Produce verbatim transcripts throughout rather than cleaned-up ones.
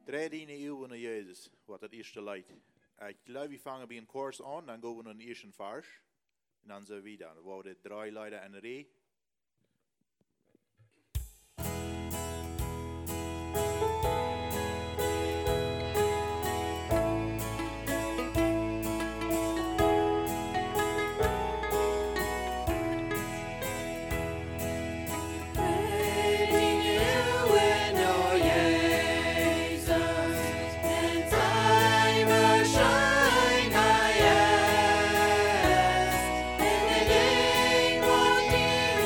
Dreien eeuwen naar Jezus, wat het eerste leidt. Ik geloof, we vangen bij een koers aan, dan gaan we naar een eerste vers. En dan zo weer. Dan worden drie Leute in de rij. Shine, I ask, in the name of Jesus.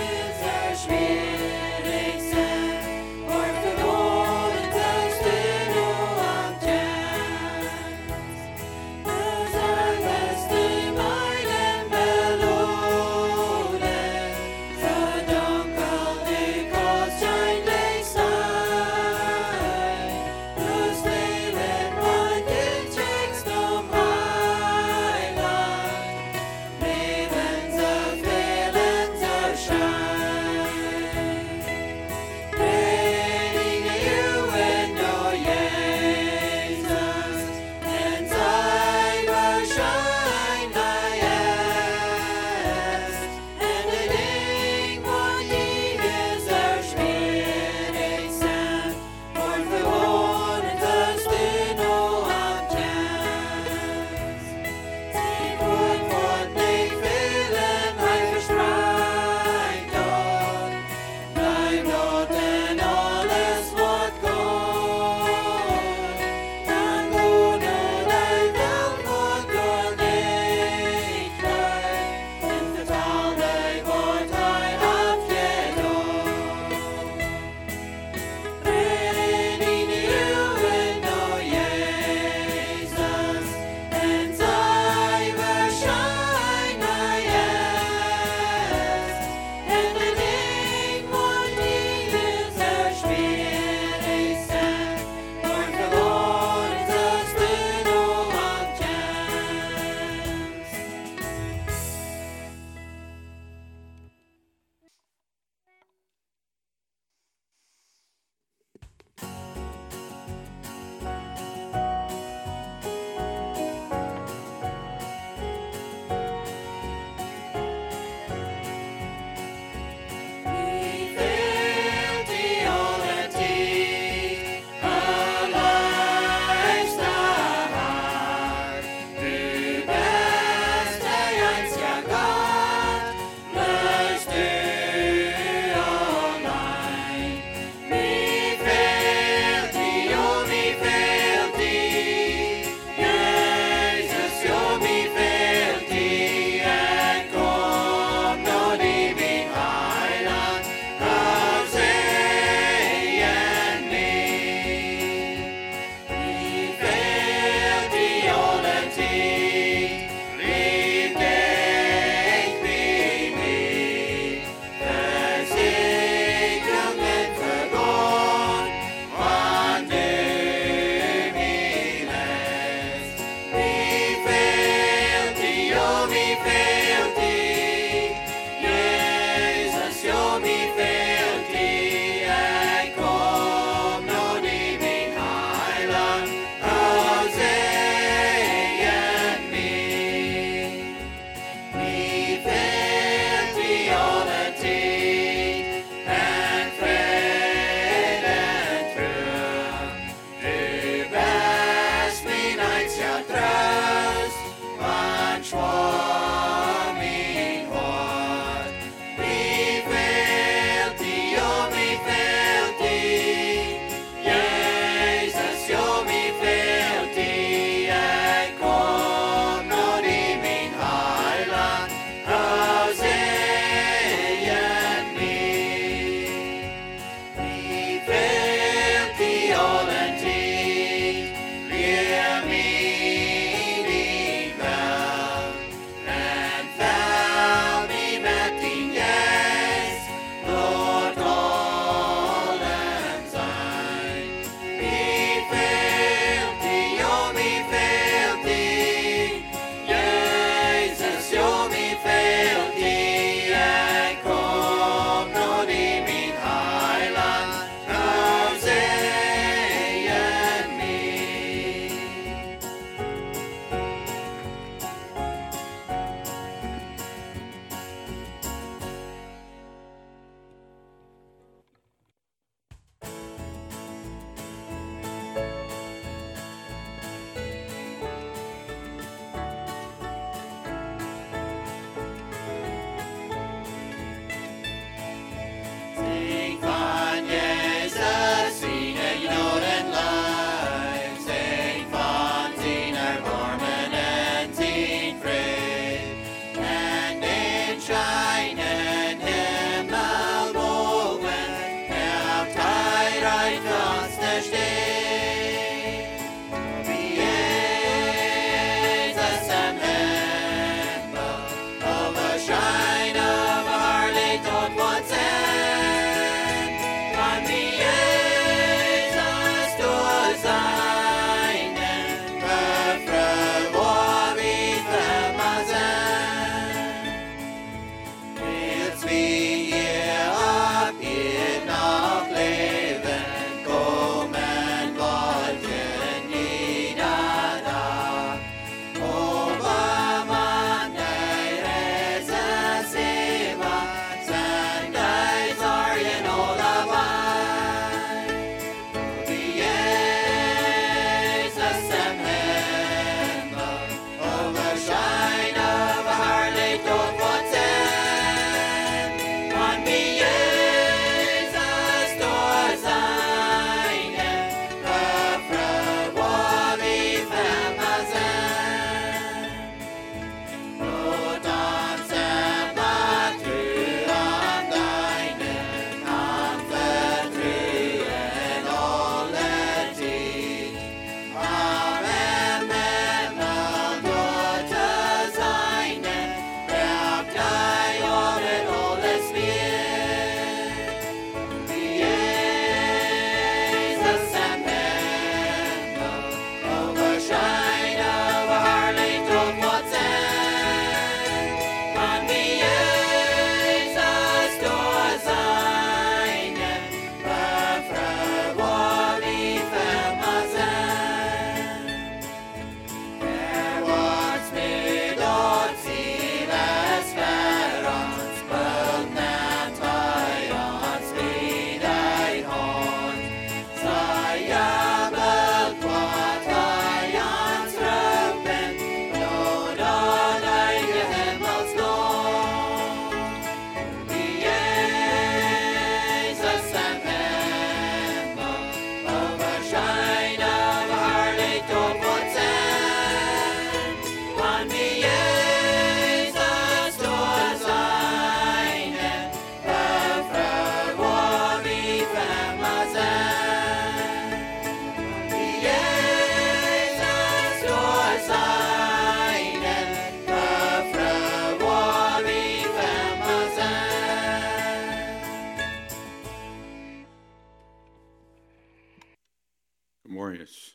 Morgens.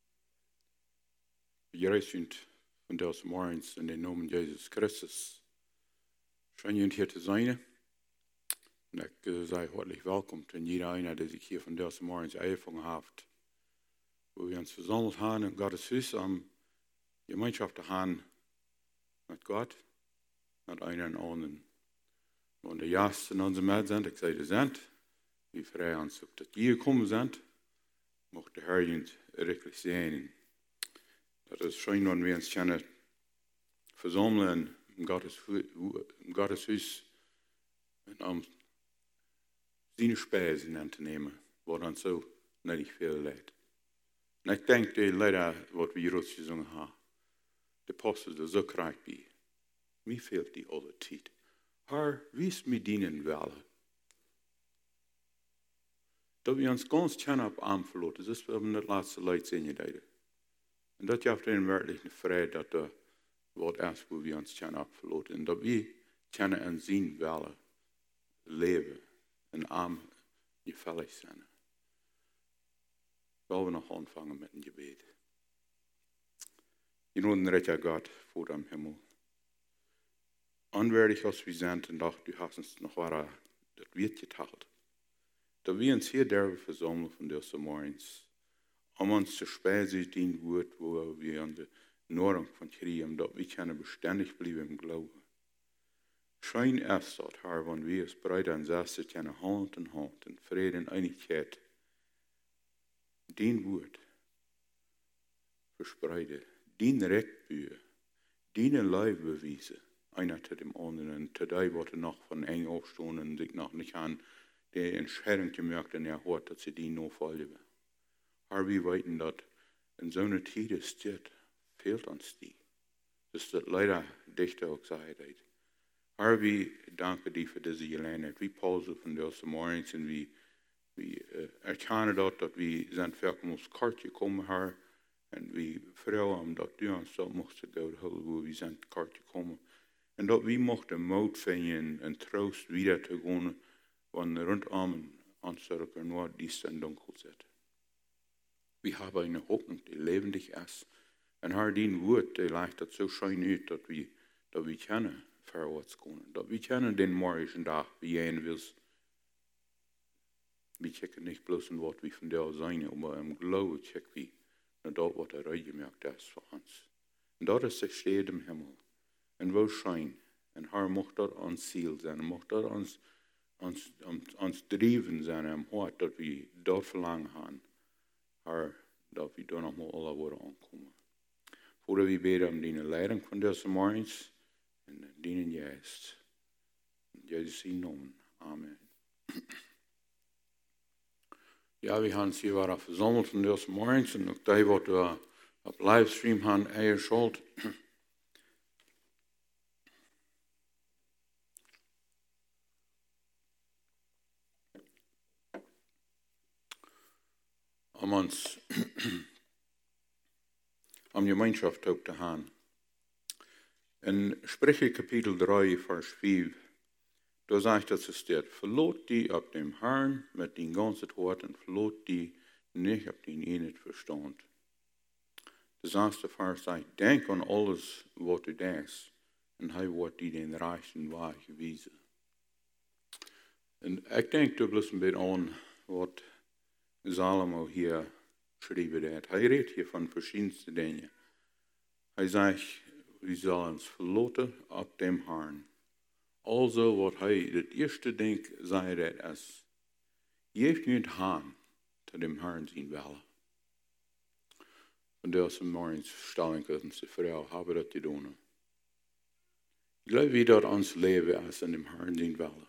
Jij sind van deze morgens in de naam Jezus Christus. Schön, jullie hier te zijn. En ik uh, zei hartelijk welkom aan iedereen die zich hier van deze morgens aangevangen heeft. Wo wir uns versammelt haben in Gottes Haus, um Gemeinschaft zu haben mit Gott, mit einem und anderen. Und die Ersten in unserem Welt sind, ich sage, sind, wie frei uns auf das hier gekommen sind, möchte der Herr uns wirklich sehen. Das ist schön, wenn wir uns können versammeln in Gottes, in Gottes Haus und um seine Speisen anzunehmen, wo dann so nicht viel leid. En ik denk dat leider wat we hier gezongen hebben, de pastor er zo krijgt bij. Mij fehlt die alle tijd. Haar, wie is mij dienen willen? Dat we ons ganz tjan op aanverloten, dat is wat we in het laatste leid zien gedaan. En dat heeft een werkelijke vrede dat er wat is waar we ons tjan op verloten. En dat we tjan en zien willen leven en arm gefällig zijn. Wollen wir noch anfangen mit dem Gebet. In unrechter Gott vor dem Himmel. Anwärtig, als wir sind, und doch, du hast uns noch wahr, das wird geteilt. Da wir uns hier derbe versammeln von dieser Morgens, um uns zu speisen, den Wort, wo wir unsere Nahrung von kriegen, dass wir können beständig bleiben im Glauben. Schein erst dort, Herr, wenn wir es Brüder und Schwestern können Hand in Hand in Frieden und Einigkeit den Wort verspreiden, den Rechtbücher, den Leib beweisen, einer zu dem anderen, zu dem, was noch von eng aufstehen und sich noch nicht an der Entscheidung gemerkt und er hat, dass sie die noch folgen. Aber wir wissen, dass in so einer Zeit ist, fehlt uns die. Das ist leider dichter auch gesagt. Aber wir danken dir für diese Gelegenheit, wie Paul so von dieser Morgens und wie We uh, erkennen dat, dat we zijn vaak ons kartje komen haar. En we vertellen dat u ons dat mochten gaan houden hoe we zijn kartje komen. En dat we mochten moed vinden en troost weer te gaan. Wanneer rondom ons er nur dies en donker zit. We hebben een hoop die levendig is. En haar dien woord, die lijkt dat zo schijn uit dat we, dat we kennen voorwaarts gaan. Dat we kennen den morgen dag bijeen wils. Wir checken nicht bloß ein Wort wie von der Seine, aber im Glauben checken wir nur dort, was er reingemerkt ist für uns. Und dort ist der Steht im Himmel. Und wo scheint, und Herr macht dort uns Ziel sein, und macht dort uns, uns, uns, uns driven sein im Hort, dass wir dort verlangen haben, Herr, dass wir da nochmal alle Worte ankommen. Vorher wir beten um die Leitung von dieser Morgens, und dienen jetzt. In Jesus' Namen. Amen. Ja, wir haben uns hier wieder versammelt von dieser Morgens und auch die, was wir auf Livestream haben, eingeschaltet. Um uns um Gemeinschaft auch zu haben. In Sprüche Kapitel drei, Vers fünf, da sagt es steht, verlot die ab dem Herrn mit den ganzen Wort und verlot die nicht ab den einen Verstand. Der erste Vers sagt, denk an alles, was du denkst, und er wird dir den reichen Weg gewiesen. Und ich denke da bloß ein bisschen an, was Salomo hier geschrieben hat. Er redet hier von verschiedensten Dingen. Er sagt, wir sollen uns verloten ab dem Herrn. Also, was hij het eerste ding zei, dat is, geef nu het aan te dem Herrn zien willen. Van deze morgens stel ik onze vrouw, hebben dat te doen. Ik geloof wie dat ons leven is in dem Herrn zien willen.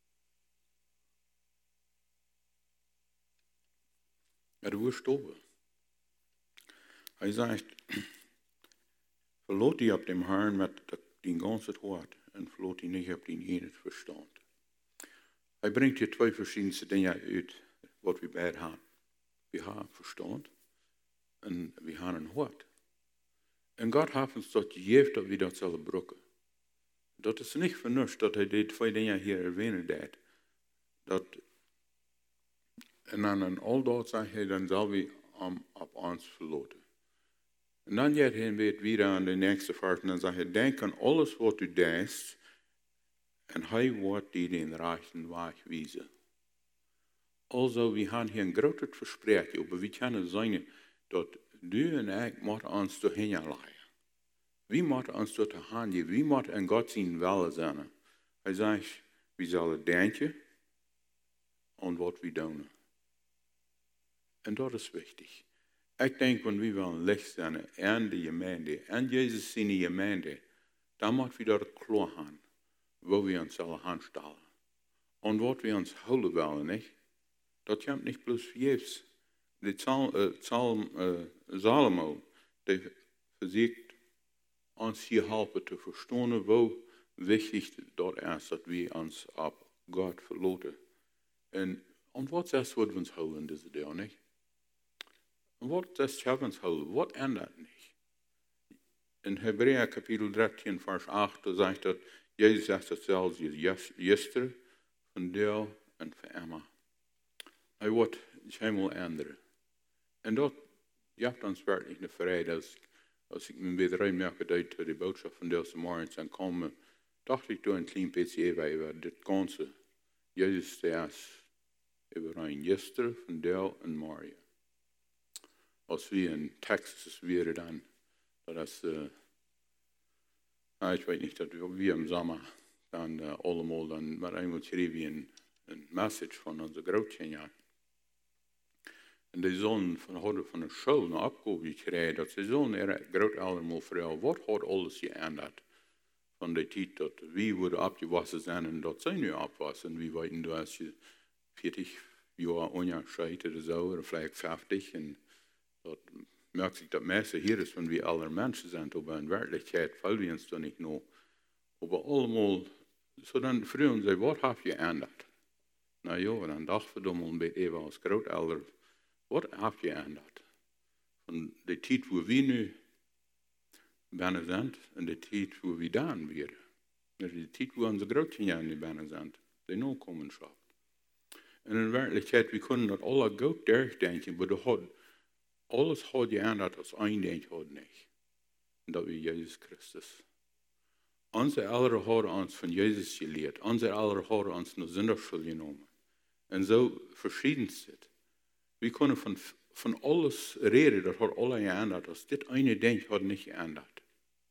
Er wordt stoppen. Hij zegt, verloot die op dem Herrn met den ganzen Hort. En verloot hij niet op die ene verstand. Hij brengt hier twee verschillende dingen uit wat we bij hebben. We hebben verstand en we hebben een hart. En God heeft ons dat gegeven dat we dat zullen gebruiken. Dat is niet vernust dat hij die twee dingen hier erwähnen deed. Dat, en dan al dat zegt hij, dan zal we um, ons verloten. En dan gaat hij weer aan de nächste vers en dan zegt hij, denk aan alles wat u deest en hij wordt die den rechten weg wijzen. Also, we hebben hier een groot verspreken, maar we kunnen zeggen dat du en ik moeten ons doorheen leggen. We moeten ons door de hand geven, we moeten in God zijn willen zijn. Hij zegt, we zullen denken aan wat we doen. En dat is wichtig. Ik denk, wanneer we willen licht zijn en de gemeente, en Jezus zijn gemeente, dan moeten we dat klaar hebben, waar we ons zullen aanstellen. En wat we ons houden willen, niet? Dat komt niet plus vergeefs. De psalm, uh, psalm uh, Salomo, die verziekt ons hier helpen te verstaan, hoe wichtig dat is dat we ons op God verlaten. En, en wat is dat wat we ons houden deze dag, niet? En wat is dat we ons houden? Wat ändert niet? In Hebräer kapitel dertien, vers acht, da zegt dat Jezus zegt dat zelfs gisteren, vandaag en voor immer. Hij wordt helemaal änderen. En dat geeft ons werkelijk de vrijheid. Als, als ik me weer reinmerke dat de boodschap van deze morgen zijn komen, dacht ik door een klein beetje over dit ganze. Jezus staat over een gisteren, vandaag en morgen. Als we in Texas weer dan, dat is, uh, nou, ik weet niet, dat we im zomer dan uh, allemaal dan maar eenmaal schrijven een, een message van onze grootjaren. En die zullen van hadden van een school een opgave gekregen, dat ze zullen er groot allemaal vertellen, wat had alles geänderd van de tijd dat wie worden opgewassen zijn en dat zij nu opwassen. Wie weten dat als je veertig jaar ongescheiden of zo, of vielleicht vijftig, en dat merkt zich dat meeste hier is van wie alle mensen zijn, aber in werkelijkheid vallen we ons dan niet nog. Maar allemaal, zo dan vragen ze, wat heb je geänderd? Nou ja, dan dachten we dan een beetje even als grootelder, wat heb je geänderd? Van de tijd waar we nu binnen zijn en de tijd waar we dan weer. De tijd waar onze grootjaren binnen zijn, de nakomenschap. En in werkelijkheid, we kunnen dat alle goed terugdenken, maar dat had, alles had geändert als één ding had niet. En dat we Jezus Christus. Onze ouderen hadden ons van Jezus geleerd. Onze ouderen hadden ons naar zinderschuld genomen. En zo verschieden zit. We kunnen van, van alles reden, dat had alle geändert. Als dit ene ding had niet geändert.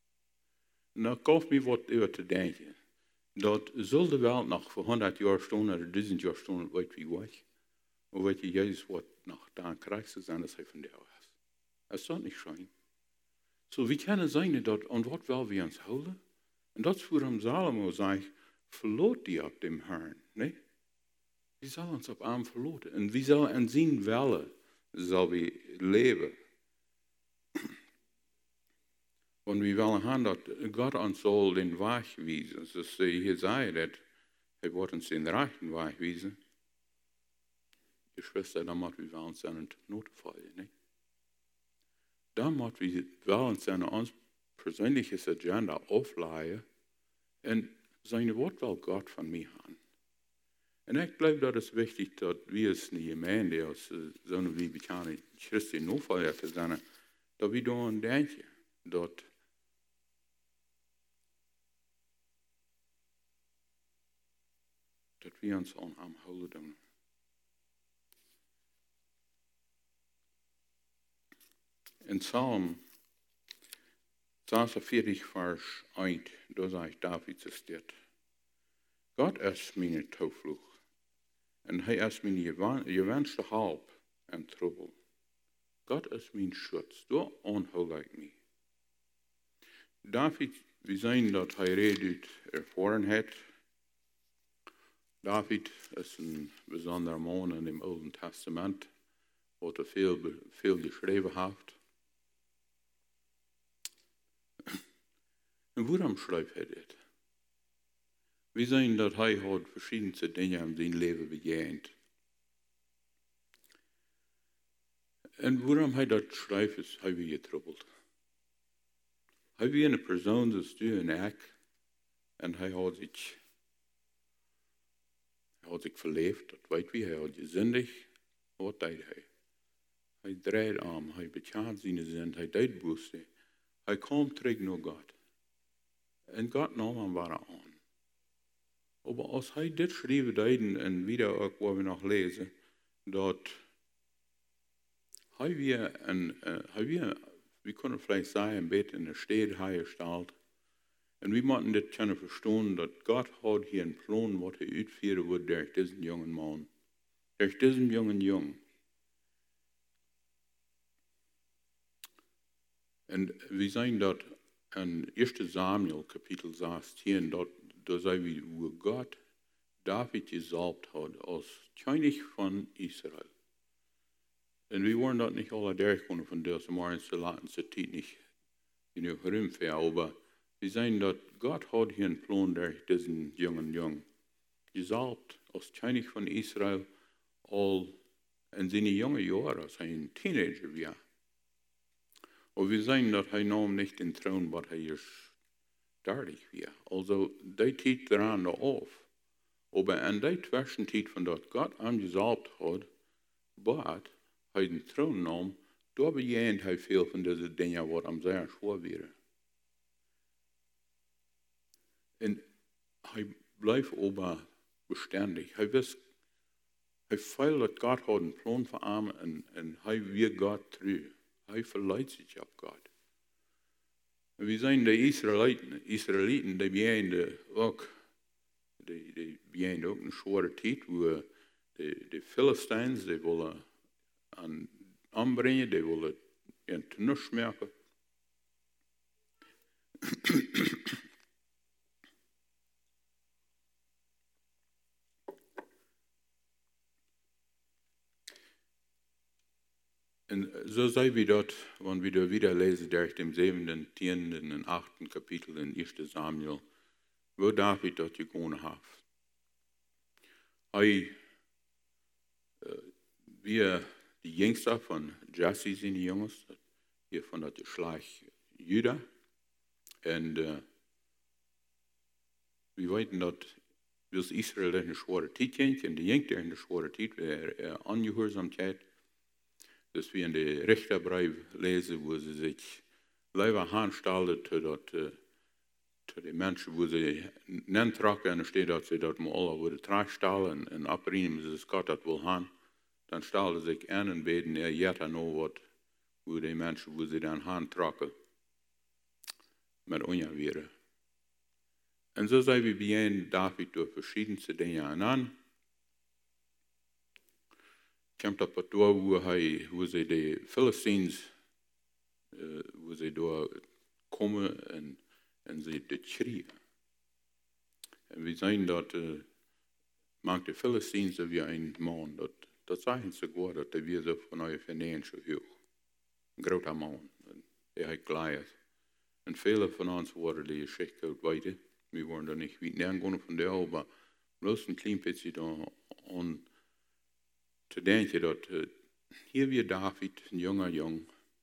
En dan kost me wat over te denken. Dat zal de wereld nog voor honderd jaar staan, of duizend jaar staan, weet wie wat. Maar weet je, Jezus wordt nog dan krijgt ze zijn, dat hij van jou is. Dat is dat niet schijn. Zo, we kunnen zijn dat, aan wat wel we ons houden. En dat is waarom Salomo zegt, verloot die op dem Herrn. Nee? Die zal ons op hem verloten. En wie zal aan zijn welle zal we leven. Want we willen gaan dat God ons zal den weg wijzen. Dus hier zei dat hij wordt ons den rechten weg wijzen. Geschwister, dan moeten we wel ons aan het noten vallen. Nee? Dan moeten we wel ons aan ons persoonlijke agenda afleiden en zijn woord wel God van mij gaan. En ik geloof dat het wichtig dat we als een gemeente, als zo'n wie bekende christen noodvallen te zijn, dat we dan denken dat dat we ons aan hem houden. In Psalm zesenveertig vers één, daar zegt David es dit. God is mijn toevlucht en hij is mijn gewenste hulp en trouble. God is mijn schutz, daar aanhoud ik mij. David, we zien dat hij redet ervaren heeft. David is een bijzondere man in het Oude Testament, wat er veel, veel geschreven heeft. En waarom schrijft hij dit? We zien dat hij had verschillende dingen in zijn leven begeend. En waarom hij dat schrijft, is hij weer getroubeld. Hij weer een persoon, dat stuurt een ek, en hij had zich, hij had zich verleefd, dat weet we, hij had gezündigd. Wat deed hij? Hij draait om, hij bekend zijn zin, hij deed boeste. Hij komt terug naar God. En God nam hem waar aan. Maar als hij dit schreef deed, en wieder ook wat we nog lezen, dat hij weer, een, uh, hij weer, we kunnen vielleicht zeggen, een beetje in de stad hergesteld. En we moeten dit kunnen verstaan, dat God had hier een plan wat hij uitvoeren wil door deze jonge man. Door deze jonge jong. En we zijn dat in eerste Samuel kapitel zestien, dat, dat zijn we, hoe God David gesalbt had als König van Israël. En we waren dat niet alle durchgekomen von deze morgens, laten ze tijd niet genoeg ruim voor, aber wir sehen, dass Gott hat hier einen Plan durch diesen jungen Jungen gesalbt als König von Israel, all in seine jungen Jahre, als er ein Teenager war. Und wir sehen, dass er nahm nicht den Thron, was er erst dertig war. Also, die Zeit daran da auf. Aber in der Zwischenzeit, von dort Gott ihn gesalbt hat, bat er den Thron nahm, da beginnt er viel von diesen Dingen, was am sehr schwer wäre. Und er bleibt aber beständig. Er weiß, er fühlt, dass Gott hat einen Plan für ihn und, und er wird Gott treu. Er verleiht sich auf Gott. Und wir sehen, die Israeliten, Israeliten die beginnen auch, die, die beginnen auch eine schwere Zeit, wo die, die Philistines, die wollen an, anbringen, die wollen ihren Nuss merken. Und so sei wie dort, wenn wir da wieder lesen, durch dem siebenten, zehnten und achten Kapitel in ersten Samuel, wo David dort gegangen hat. Er, äh, wir, die Jüngste von Jesse sind die Jungs, hier von der Geschlecht Juda. Und äh, wir wissen, dass bis Israel eine schwere Zeit ging, und die Jüngste eine schwere Zeit, wäre Angehörsamkeit. dass wir in den Richterbrief lesen, wo sie sich leider handstellen zu, dat, uh, zu den Menschen, wo sie nicht tragen, und da steht, dass sie dort mal alle würden tragstellen und abbringen, dass Gott das will haben. Dann stellen sie sich an und beten, er jetzt noch was, wo die Menschen, wo sie dann Hand tragen, mit uns wären. Und so sei wir beginnen David durch verschiedenste Dinge an. Kommt op het door hoe, hij, hoe ze de Philistines, uh, hoe ze door komen en, en ze dit schreeuwen. En we zien dat, uh, maakt de Philistines wie een man, dat, dat zeggen ze goed, dat hij weer zo van een financieel hoog. Een grote man, hij heeft geleid. En vele van ons worden die geschikt uit weten. We worden er niet weten aangaan van daar, maar bloos een klein beetje dan aan te denken dat uh, hier weer David, een jonge jong,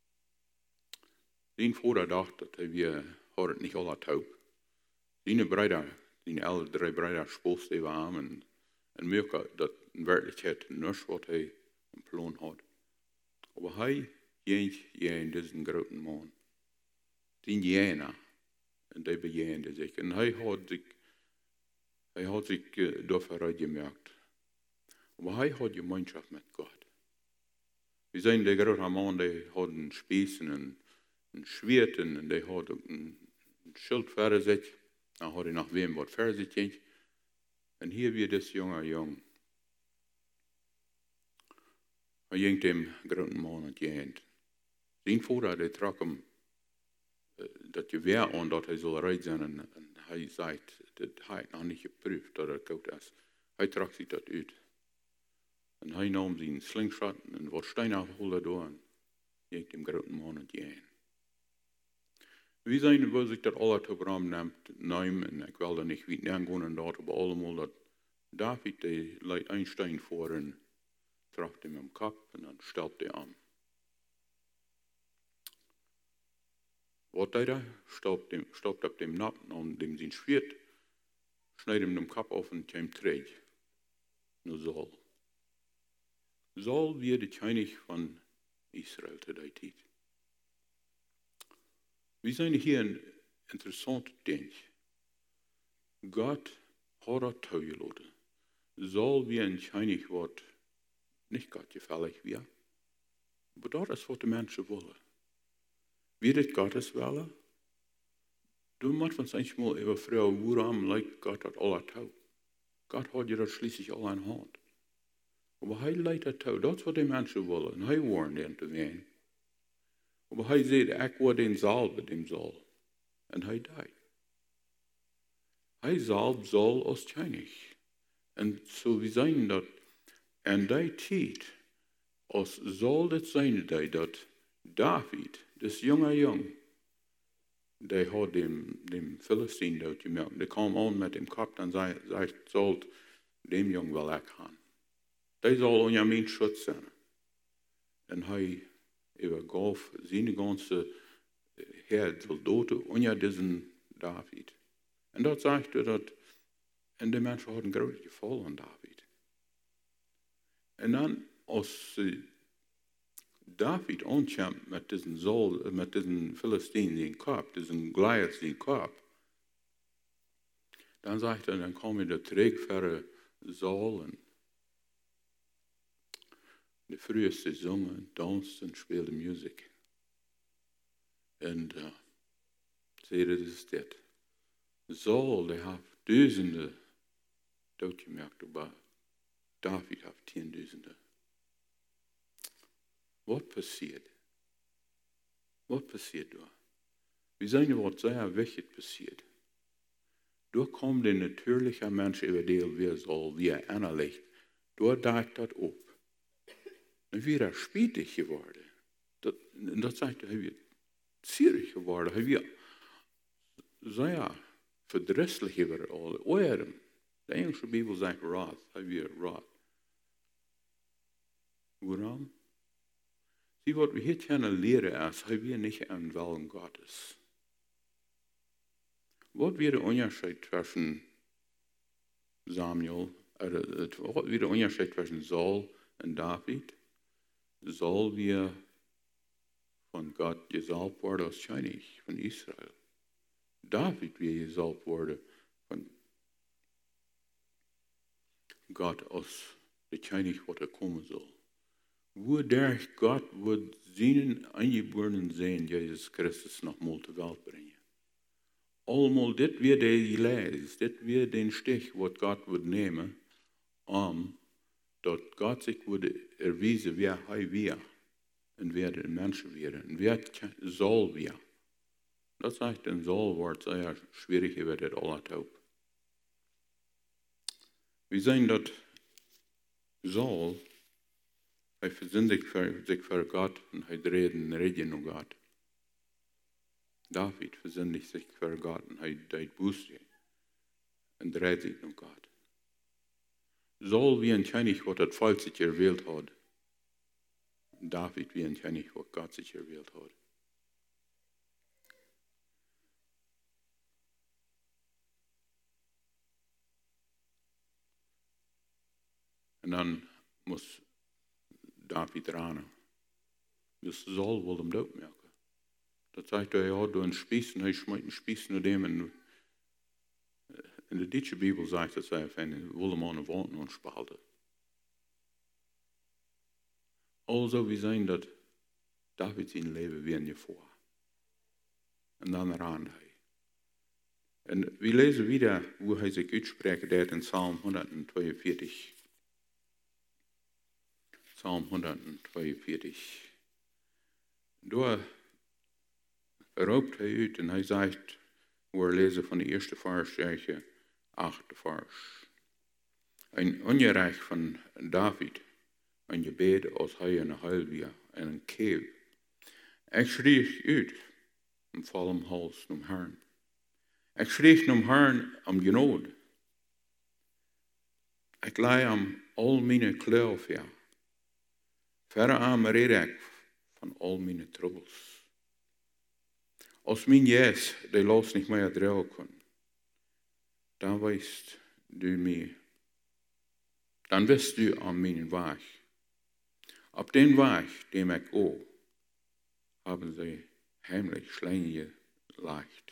zijn vader dacht dat hij weer had het niet al taub. Zijn broeder, zijn alle drie broeders spoest hij aan en, en merkte dat in werkelijkheid niets wat hij een plan had. Maar hij ging in deze grote man. Zijn jena. En die begeende zich. En hij had zich, hij had zich uh, daarvoor gemerkt. Maar hij had gemeenschap met God. We zijn de grote man, die hadden spiezen en, en schwerten en die had ook een, een schild voor zich. Dan had hij nog wem wat voor zich ging. En hier weer deze jonge jong. Hij ging dem grote man aan het eind. Zijn vader die trok hem uh, dat geweer aan dat hij zal rijden zijn. En, en hij zei, dat hij nog niet geproefd dat het goed is. Hij trok zich dat uit. En hij nam zijn slingshot en wat steen afholde door en ging dem grote man aan het eind. We zijn, wo zich dat alle Programm neemt, neemt, en ik wil er niet weten aangaan en dat, maar allemaal dat David, die leidt een steen voor en treft hem am kop en dan stelt hij aan. Wat deed hij? Stopt op dem nap, nam dem zijn schwert, snijdt hem de kop af en kwam terug naar Saul. Saul weer de koning van Israel te die tijd. We zijn hier een interessant ding. God hat dat toegelaten. Zal wie een scheinig wordt, niet Gott gefällig weer. Aber dat is wat de mensen willen. Wie dit Gottes willen? Du musst uns eigentlich mal überfragen, warum leidt Gott das alles tau? Gott hat ja das schließlich all in Hand. Aber er leidt das tau, das ist was die Menschen wollen. Und er warnt den zu werden. Aber er sagt, ich will den salben, dem soll. Und er died. Er salbt soll aus Tscheinig. Und so wie sein das, in der Zeit, als soll das sein, dass David, das junge Jung, der hat dem, dem Philistinen dort gemerkt. Der kam an mit dem Kopf und sagt, soll dem Jungen wel ich haben. Der soll unter mein Schutz sein. Und er übergab seine ganze Herr Soldaten unter diesen David. Und dort sagte er, dass und die Menschen hatten großes Gefallen an David. Und dann, als David ankämpft mit diesem Saul, mit diesem Philistinen den Kopf, diesen Goliath den Kopf, dann sagt er, dann kam er der Trägfähre Saul und die früheste sungen, tanzten, spielten Musik. Und uh, seht ihr, das ist das. Saul, der hat Duizenden doodgemerkt, aber David hat Tienduizenden. Wat passiert? Wat passiert da? Wir sehen, was sehr wichtig passiert. Da kommt der natürliche Mensch über den wir soll, wie er innerlich, da deckt das ab. Und wie er spietig geworden. Das, und das sagt er, er wird zierig geworden, er wird sehr verdrisslich über alle Ohren. Die englische Bibel sagt wrath, er wird wrath. Warum? Sie, was wir hier können lernen, ist, dass wir nicht an Willen Gottes. Was wäre der Unterschied zwischen Samuel, oder was wäre der Unterschied zwischen Saul und David? Saul wir von Gott gesalbt worden als König von Israel. David wir gesalbt worden von Gott als der König, was er kommen soll. Wodurch Gott wird seinen eingeborenen Sohn Jesus Christus noch mal zur Welt bringen. Allemaal dit weer de geleid, dit weer den Stich, wat Gott wird nehmen, um, dat Gott sich würde erweisen, wer er wir und wer der Mensch wäre und wer soll wir. Das sagt ein Sollwort sehr schwierig über das alle taub. Wir sehen, dass Saul, er versündigt sich für Gott und er reden, reden um Gott. David versündigt sich für Gott und er deed Buße und redet sich um Gott. Saul wie ein König, was das Volk sich erwählt hat. David wie ein König, was Gott sich erwählt hat. Und dann muss David ran. Dus Saul wil hem doodmerken. Dat zegt hij, ja, door een spies en hij smijt een spies naar hem. En in de Duitse Bibel zegt dat zij van, wil hem aan de wand en spalten. Also, we zijn dat David zijn leven weer niet voor. En dan ran hij. En we lezen wieder, hoe hij zich uitspreken deed in Psalm honderdtweeënveertig. Psalm honderdtweeënveertig. Door roopt hij uit en hij zegt, hoe we lezen van de eerste vers, je achte vers. Een ongerecht van David, een gebed als hij een huilwier en een keeuw. Ik schreef uit, om vollem hals om Herrn. Ik schreef om Herrn om genade. Ik lei am al mijn kleur ja. Verre aan red ik van al mijn troubles. Als mijn jes de los niet meer dragen kon, dan weist du mij, dan wist du aan mijn weg. Op den Weg, dem ich auch, haben sie heimlich Schläge leicht.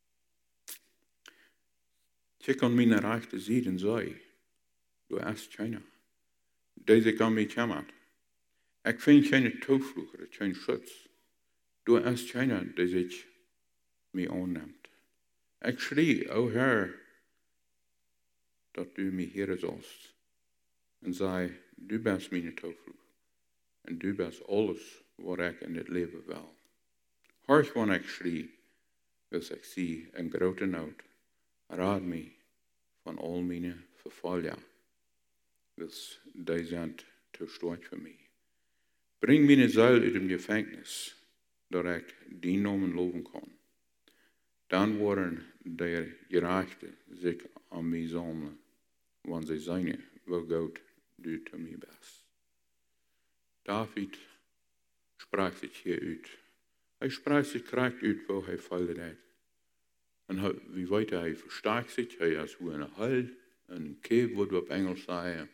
Check an meine rechte Seite und sei, du hast keiner. Deze kan mij jammert. Ik vind keine Toevlucht, kein Schutz. Du hast keiner, der sich mich annimmt. Ich schrie, o Herr, dat du mich hier sollst. Und sei, du bist meine Toevlucht. Und du bist alles, wat ich in het leven wil. Horch, wanneer ik schrie, wil ik zie een grote nood. Raad mij van al mijn vervallen. Wils die zijn te sterk voor mij. Bring meine Seele uit dem Gefängnis, dat ik die Namen loben kan. Dan worden de Gerechten zich aan mij sammeln, want zij zijn, wel Gott du te mij best. David sprach sich hier uit. Hij sprach sich korrekt uit, wo hij fallen deed. En wie weiter hij verstaat zich, hij is hoe een hal, een keep, wat we op Engels zeggen.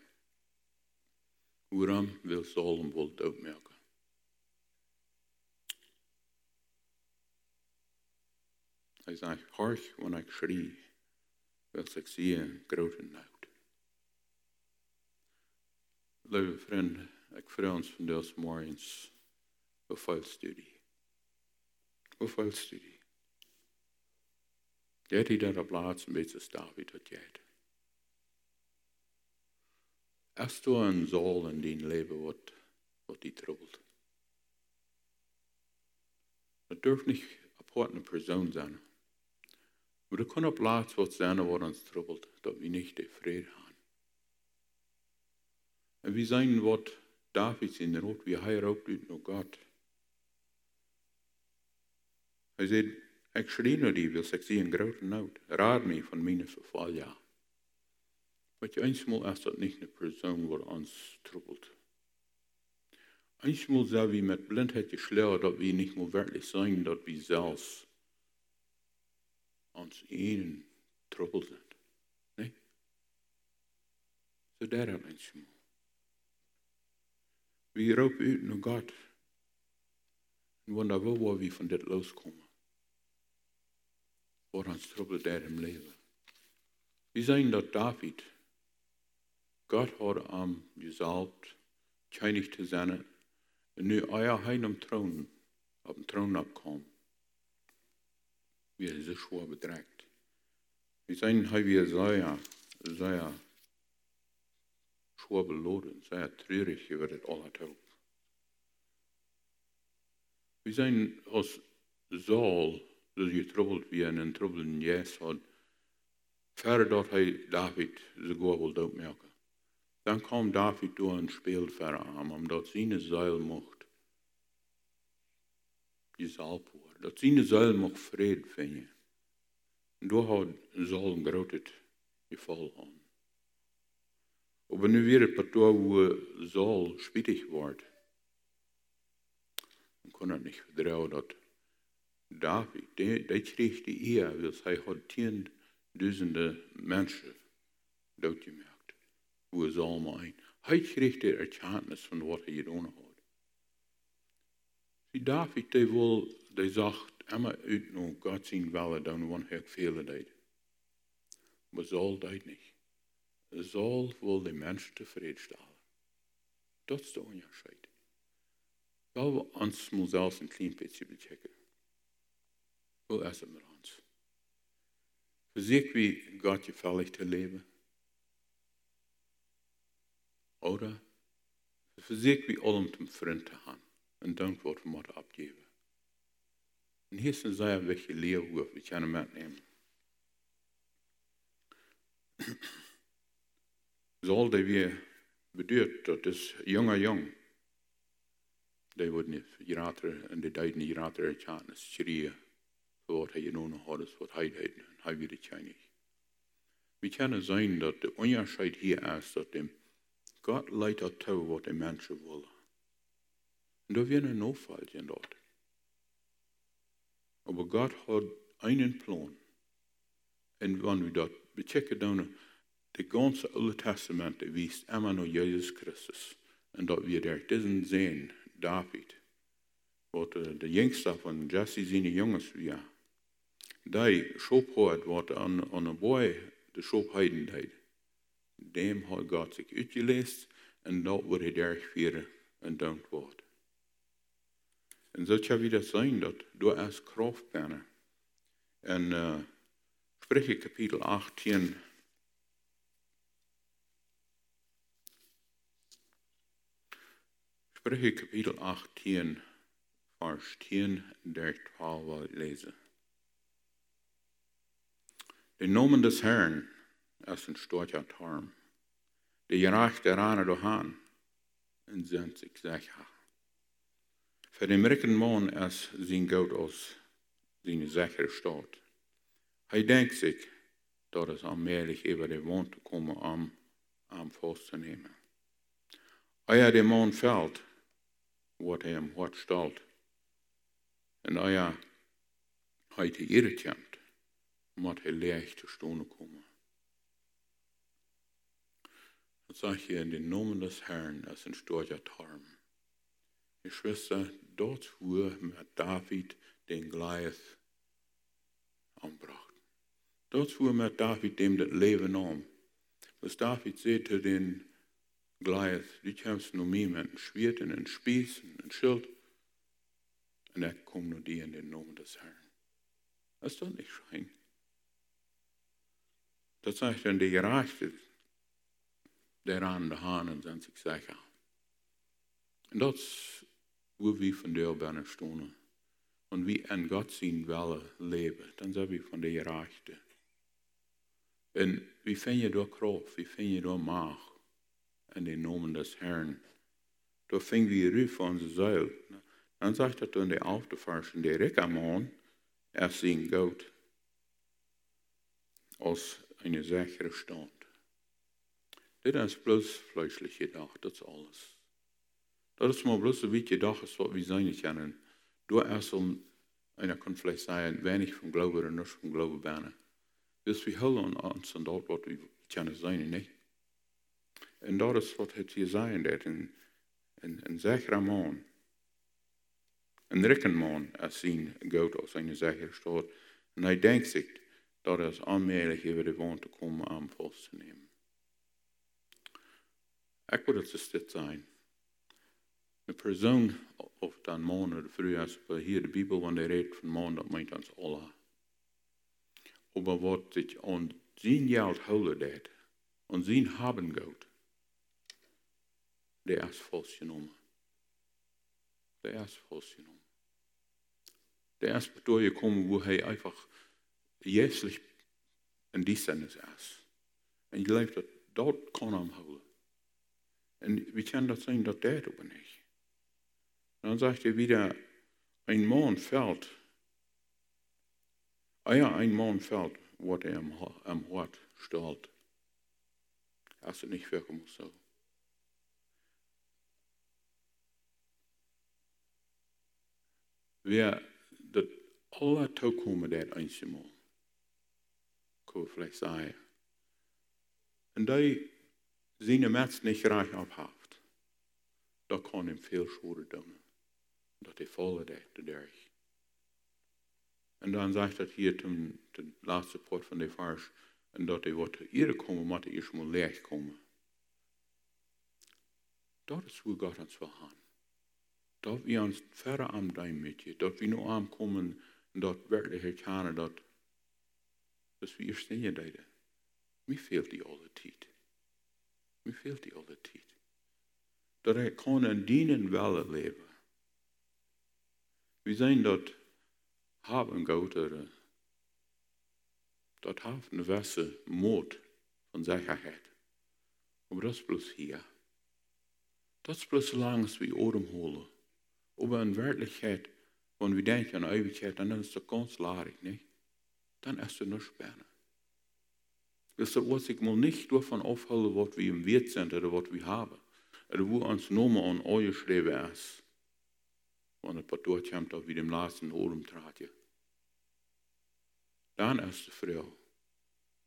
Waarom wil Saul hem wel doodmerken? Hij zegt, horch, wanneer ik schrie, wil ik zie een grote nood. Lieve vrienden, ik vraag ons van deze morgens, hoeveel studie? Hoeveel studie? Jij die dat op laatst een beetje David had gehad. Als du een Saul in dein leven wat, wat die trouwelt. Dat durft niet apart een persoon zijn. Maar dat kan op laatst wat zijn wat ons trouwelt, dat we niet de vrede hebben. En we zijn wat David in de rood, wie hij roopt uit naar God. Hij zei, ik schrie naar die, wil ik zie een grote nood. Raad mij van mijn verval, ja. Maar eenmaal is dat niet een persoon wat ons trouwelt. Eenmaal zijn we met blindheid geslagen dat we niet meer werkelijk zijn, dat we zelfs ons één trouwel zijn. Nee? Zo daar aan eenmaal. We roepen uit naar God. En wanneer we waar we van dit loskomen. Wat ons trouwelt daar im leven. We zijn dat David. God had hem gezalbt, koning te zijn. En nu eier hij op troon, op de troon opkwam. Wie hij zich schwaar bedreigt. We zijn hij weer zeer, zeer schwaar beloden, zeer treurig over het al het hoop. We zijn als Saul, dat getrouweld wie en een trouwelen jes had, verder dat hij David sogar wil doodmerken. Dan kwam David door en speelde verder aan, omdat zijn zeil mocht gezalpt worden. Dat zijn zeil mocht vrede vinden. En door had Saul een groot geval aan. Maar nu weer het patroon hoe Saul spietig wordt, dan kon het niet vertrouwen dat David, die, die kreeg die eer, dus hij had tienduizenden mensen doodgemaakt. Hoe is allemaal een. Hij kreeg de erkennis van wat hij gedaan had. Die David, die wil, die zegt, Emma uit naar God zien wel, dan want hij veel deed. Maar Saul deed niet. Saul wil de mensen tevreden stellen. Dat is de onderscheid. Wel we ons moet zelfs een klein beetje bechecken. Hoe is het met ons? Verzeker wie God gefällig te leven? Oder verzeker wie allem zum Freund te gaan en dank wat we moeten afgeven. En hier is een zeer wichtige leer hoe we kunnen metnemen. Saul, die weer bedoelt, dat is jonge jong. Die wordt niet gerater en die deed niet gerater erkennis schreeuwen voor wat hij gedaan had, is wat hij deed. Hij weet het ja niet. We kunnen zijn dat de onderscheid hier is dat de God leidt dat toe wat de mensen willen. En dat weer een noodval in dat. Maar God had een plan. En wanneer we dat bechecken dan, de ganze Oude Testament wijst immer naar Jezus Christus. En dat we daar diesen sehen, David, wat de jongste van Jesse zijn jongens ja, die schophoort wat aan, aan een boy de schopheiden deed. Dem had God zich uitgeleest en dat wordt hij daar vieren en dankt wordt. En zo zou weer zijn dat door als kracht bent. En uh, Sprüche kapitel achttien. Sprüche kapitel achttien, vers tien der twaalf wil ik lezen. De nomen des Herrn als een stortje tarm. De gerechte ranen door haan en zendt zich zeggen. Voor de merken man als zijn goud als zijn zeker staat. Hij denkt zich dat het allmählich über de wand te komen om am vast te nemen. Als de man valt, wordt hij hem hard stalt. En als hij te irritant, moet hij leeg te stonen komen. Dat zeg je in de naam des Herrn als een storcher tarm. Die Schwester, dort wo met David den Goliath aanbracht. Dort wo met David dem dat leven nam. Dus David zei te den Goliath, die kommst nur mee met een Schwert en een Spieß en een Schild. En ik kom naar die in de naam des Herrn. Dat is toch niet schijn. Dat zegt dan de gerechte, der aan de hanen zijn zich zeggen. En dat is hoe we van deel binnen stonden. Want wie en God zien willen leven, dan zijn we van de gerechte. En wie vind je door kracht, wie vind je door macht in de naam des Herrn. Daar vingen we ruf van onze zuil. Dan zegt dat in de elfde vers in de Rickaman, er zien goud als een zekere stand. Dit is bloos vleeselijk gedacht, dat is alles. Dat is maar bloos een beetje gedacht wat we zijn kennen. Door erst om, en ik kan vielleicht zeggen, weinig van geloven en niets van geloven bijna. Dus we houden ons aan dat wat we kennen zijn, niet? En dat is wat het hier zijn, dat een, een, een zekere man, een rijke man, als zijn goud als een zekere staat. En hij denkt zich dat het aanmerkelijk over de wand te komen aan vast te nemen. Ik wil het dus dit zijn. Een persoon, of dan man of vrouw, als we hier de Bijbel, wanneer redt van man, dat meint ons alle. Maar wat zich aan zijn geld houden deed, aan zijn hebben gaat, de is vals genomen. De is vals genomen. De is door je komen, waar hij einfach jeselijk in die zin is. En je leeft dat, dat kan hem houden. En wie kan dat zijn dat deed ook niet? Dan zegt hij wieder, een man valt. Ah ja, een man valt, wat hij am, am hart stalt. Als het niet werken moet zo. Wer dat alle toekomen dat eenmaal, kan we vielleicht zeggen. En die zijn de mensen niet graag ophaft. Dat kan hem veel schade doen. Dat hij vallen deed, de derg. En dan zegt dat hier ten, ten laatste poort van de vers, en dat hij wat eerder komen, moet hij eerst maar leeg komen. Dat is hoe God ons wil gaan. Dat we ons verder aan doen met je, dat we nu aankomen, en dat werkelijk herkennen, dat, dat we eerst in je deden. Mij veelt die alle tijd. Mij veelt die alle tijd. Dat hij kan en dienen willen leven. We zijn dat hebben gouderen. Dat heeft een gewisse moed van zekerheid. Maar dat is plus hier. Dat is plus langs we ademhalen. Over een werkelijkheid, wanneer we denken aan eeuwigheid, dan is het kanslarig, niet? Dan is het niks bijna. Dus dat was ik maar niet daarvan afhouden wat we im Wert zijn, oder wat we hebben. Oder wo ons nomen aan aangeschreven is. Wanneer het padoort komt, dat we dem laatste adem traatje. Dan is de vrouw,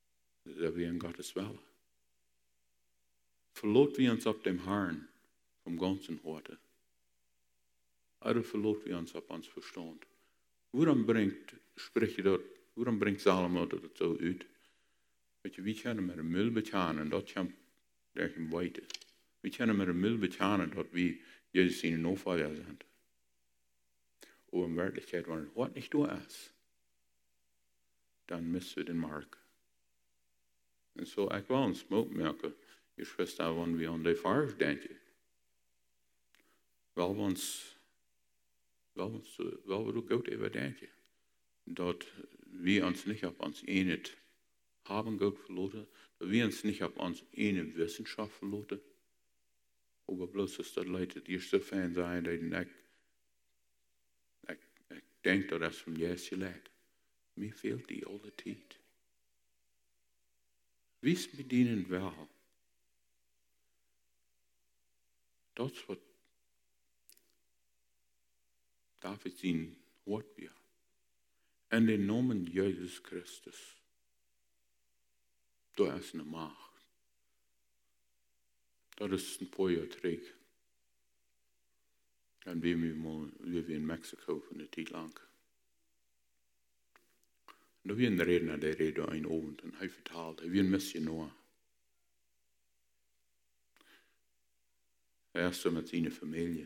dat we in Gottes willen. Verloot we ons op dem Herrn, vom ganzen Horte. Aber verlot wir uns ab uns Verstand. Waarom brengt, spreek je dat, waarom brengt Salomo dat het zo uit? Weet je, wie kunnen met een mul betalen, dat kan daar hem weten. Wie kunnen met een mul betalen, dat wie Jezus zijn noodvader zijn. Of in werkelijkheid, wanneer het wat niet door is, dan missen we de mark. En zo, ik wil ons opmerken, je schwester, wanneer we aan de vaart denken. Wel, ons, wel, ons, wel we ook goed even denken. Dat we ons niet op ons ene haben goed verloren, dat we ons niet op ons ene wetenschap verloren. Aber bloß ist das Leute, die so fan zijn, dat ik, ik, ik denk dat dat van Jezus geleid. Mir fehlt die alle tijd. Wie met dienen wel? Dat is wat David zien hoort weer. En de namen Jezus Christus. Dat is een macht. Dat is een paar jaar terug. En we leven in Mexico van de tijd lang. En daar was een redner, die reden een avond en hij vertelde, hij was een missionair. Hij was met zijn familie.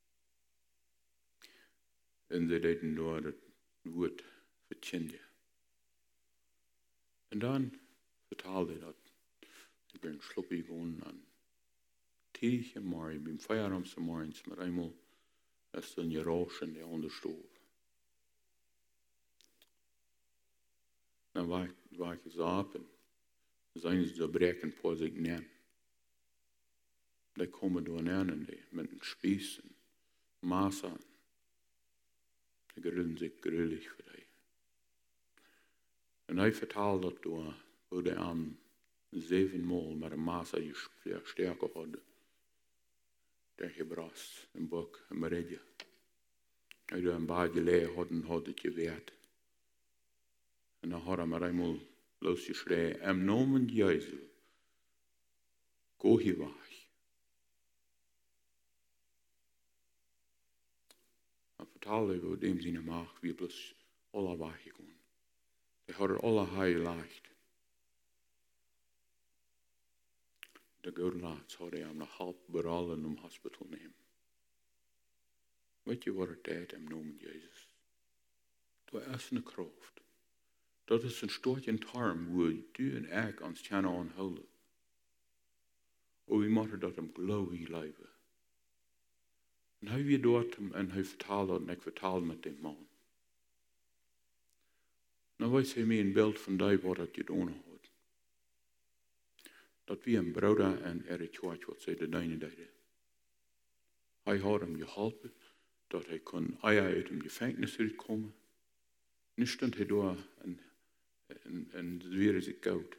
En ze deden daar het woord verkenden. En dan vertelde hij dat. Ik ben sloppy gewoon aan. Tijdje morgen, beim Feierabend morgens, met eenmaal is dan je roos in de onderstoof. Dan waak je ze op en zijn ze breken voor zich neer. Die komen door neer en die met een spies en maas aan. Die grillen zich grillig voor die. En hij vertelde dat door hoe hij aan zevenmaal met een maas je sterker hadden. Der gebrast, een bok, een meredje. Hij had een paar geleden hadden, had het geweerd. En dan had hij maar eenmaal losgeschreven, em nomen Jezus, go hier weg. En vertelde we dem zijn maag, wie bloos alle weggegaan. Hij had er alle heil leicht. De goede laatst had hij hem nog half berallen om hospital nemen. Weet je wat het deed hem noemen, Jezus? Dat is een kracht. Dat is een stootje tarm waar du en ik ons kunnen aanhouden. O, we moeten dat hem geloven leven. En hij weer doet hem en hij vertaalde en ik vertaalde met die man. Nou weet hij mij een beeld van die wat het gedaan had. Dat we een broeder en er het wat wat zij de dijnen deden. Hij had hem geholpen, dat hij kon eier uit hem gevangenis uitkomen. Nu stond hij daar en, en, en het weer is het koud.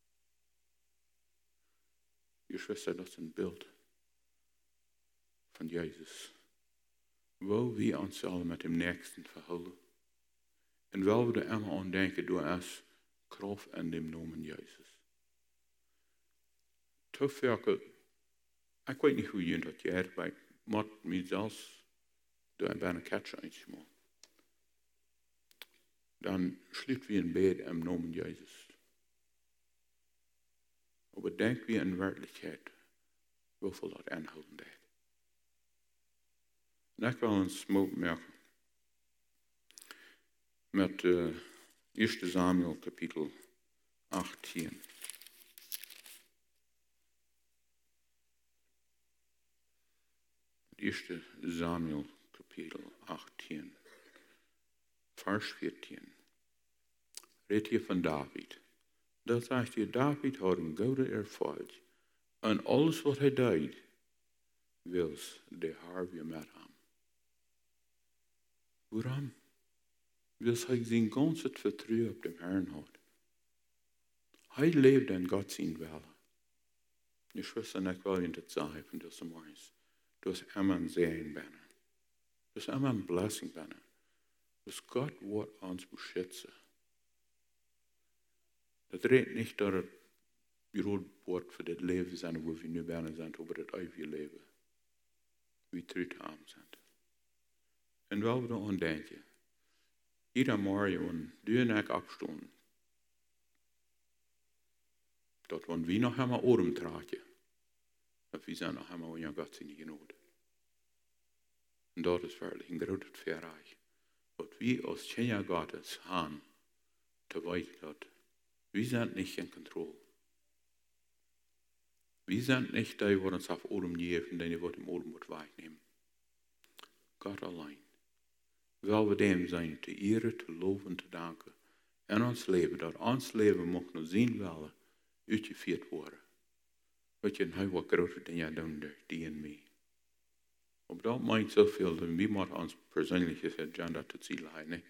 Je zuster, dat is een beeld van Jezus. Wou we ons allen met hem nächsten verhouden. En wel we er allemaal aan denken door als kracht en dem noemen Jezus. Toewerken, ik weet niet hoe je dat gaat, maar ik moet mezelf door een bijna catchen eindje. Dan sluiten we in bed en noemen Jezus. Maar denk we in werkelijkheid hoeveel dat aanhouden deed. En ik wil een smoot merken met uh, eerste Samuel kapitel achttien. eerste Samuel kapitel achttien, vers veertien. Redt hier van David. Dat zegt je, David had een goede ervaring. En alles wat hij deed, wils de haar weer met hem. Waarom? Wils hij zijn ganse vertrouwen op de Herrn had. Hij leefde in God zijn wille. Je zuster en ik wil je dat zeggen van deze morgens. Dat is immer een zegen binnen. Dat is immer een blessing binnen. Dus God wordt ons beschützen. Dat redt niet dat het groot wordt voor dit leven zijn waar we nu binnen zijn over het eeuwige leven. wie terug aan zijn. En wel we dan denken, ieder morgen duur ik opstaan, dat wanneer we nog helemaal oren traken, dat we zijn nog helemaal in Gods in genode. En dat is werkelijk een groot verraad. Dat we als Kinder Gottes haben, te weten dat we zijn niet in controle. We zijn niet die die ons auf Odem geven, die wat im Odem moet wegnemen. Gott allein. Wel we dem zijn te eren, te loven, te danken. En ons leven, dat ons leven mocht nog zien willen, uitgevoerd worden. Wat je nou wat groter dingen doen door die en mij. Op dat meint zoveel, dat we moeten ons persoonlijke agenda te ziel hebben.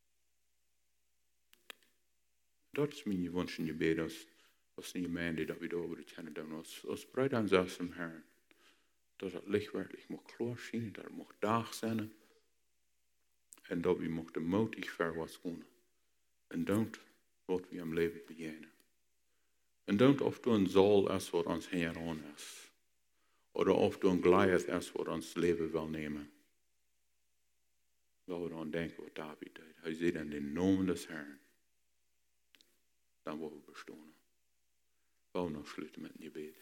Dat is mijn wens en gebed als, als een gemeente dat we daarover het kunnen doen. Als, als bruid aan zelfs hem Herren. Dat het licht werkelijk mag klaar zien, dat het mag dag zijn. En dat we mochten moedig ver wat schoenen. En don't wat we am leven beginnen. En don't of du een zal is wat ons Heer aan is. Of of du een Goliath is wat ons leven wil nemen. Laten we dan denken wat David deed. Hij zei in de naam des Herrn. Dan worden we bestaan. Laten we nog sluiten met een gebed.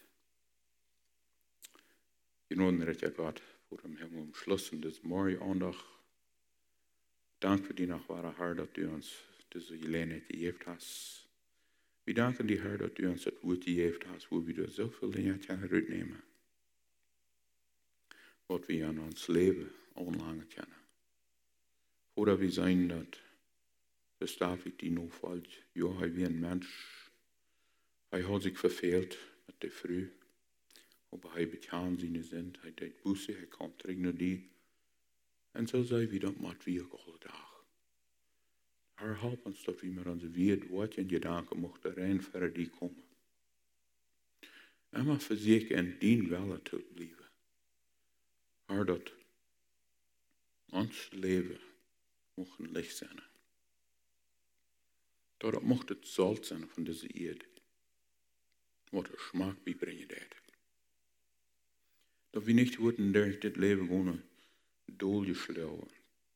Genoemd dat je God voor hem helemaal omschlossen. Dus morgen aandag. Dank voor die nachtware Herr dat u ons deze gelegenheid gegeven hast. We danken die Herr dat u ons het woord gegeven hast, waar we er zoveel dingen kunnen uitnemen. Wat we aan ons leven onlange kennen. Voordat we zijn dat de David die nu valt, ja, hij wie een mens. Hij had zich verveeld met de vrouw. Maar hij betaan zijn zin, hij deed boete, hij kwam terug naar die. En zo zei we dat met wie ook alle dag. Herr, help ons dat we met onze weet wat en gedanken mochten rein verder die komen. En maar verzekeren en dien wel te blijven. Herr, dat ons leven mocht een licht zijn. Dat het mocht het zout zijn van deze eerde. Wat er smaak bijbrengen deed. Dat we niet worden door dit leven gewoon doorgeslagen.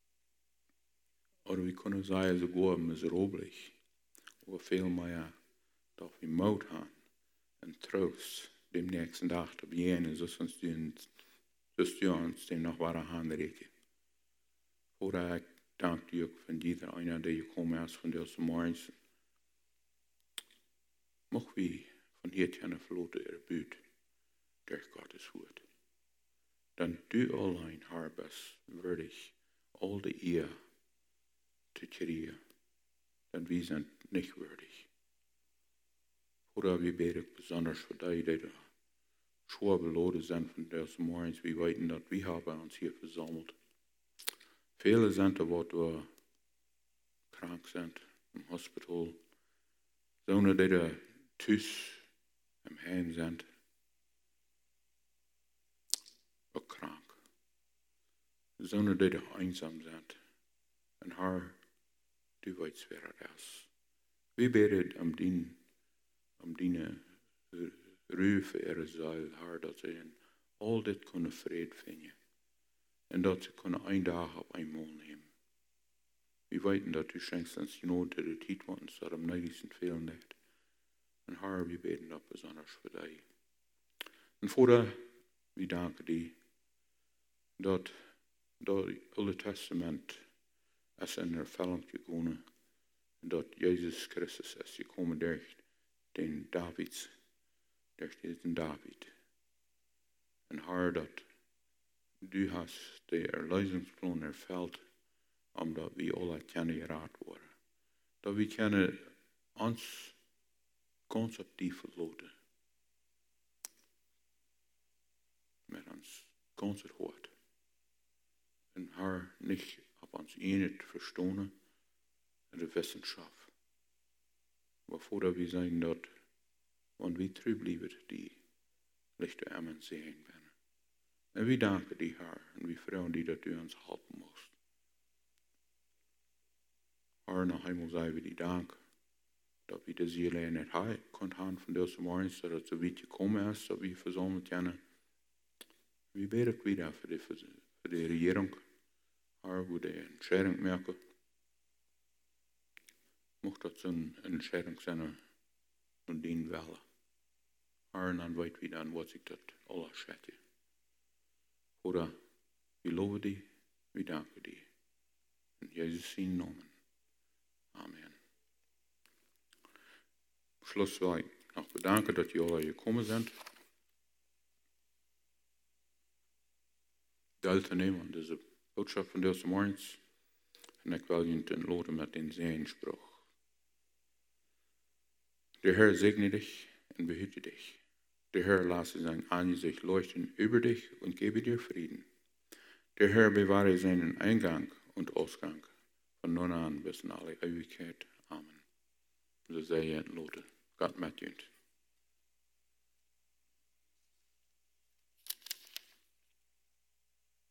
Of we kunnen zeggen, sogar miserabelig. Of veel meer dat we moed hebben en troost dem nächsten dag te beginnen, zoals ons die ons den nog waren aanreiken. Voordat ik dank u ook van ieder einer die gekomen is van deze morgens. Mocht we van hier kunnen vloten erbuut door Gottes woord. Dan du alleen, Herr, best würdig al de eer te krijgen. Dan we zijn niet würdig. Voordat we beden besonders voor die die schwer beloden zijn van deze morgens. We weten dat we hebben ons hier verzameld. Vele zijn er wat we krank zijn im hospital. Zonen die er thuis im heim zijn. Ook krank. Zonen die er einsam zijn. En haar, du weet wer het is. We bidden om die, om die ruwe er zeil, haar, dat ze in al dit kunnen vrede vinden. En dat ze kunnen een dag op eenmaal nemen. We weten dat u schenkt ons genode de tijd, want ons dat am neidigsten veel net. En haar, we bidden dat besonders voor die. En voordat we danken die, dat door het Oude Testament is in ervulling gekomen, dat Jezus Christus is gekomen door den Davids, door den David. En haar, dat du hast de erleidingsplan erveld, omdat we alle kunnen geraad worden. Dat we kunnen ons conceptief verloten. Met ons concert hoort. En haar niet op ons eenheid verstaan in de wetenschap. Waarvoor dat we zijn dat, want we terugblijven die lichte emmen zijn binnen. En we danken die haar en we vragen die dat u ons helpen moest. Haar nog eenmaal zijn we die dank dat we de ziel in het hart kunnen gaan van deze morgen, zodat ze weet gekomen is, dat we verzameld kunnen. We beten wieder für die, für die Regierung, wo die Entscheidung merken. Mocht dat zo'n entscheiding zijn van die wel. En dan weet we dan wat ik dat alles schette. Oder we loven die, we danken die. In Jezus zijn namen. Amen. Schluss wil ik nog bedanken dat jullie alle gekomen zijn. Deel te nemen aan deze boodschap van deze morgens. En ik wil je ten loten met den Segenspruch. Der Herr segne dich und behüte dich. Der Herr lasse sein Angesicht leuchten über dich und gebe dir Frieden. Der Herr bewahre seinen Eingang und Ausgang von nun an bis in alle Ewigkeit. Amen. So sei Lotte. Gott mit dir.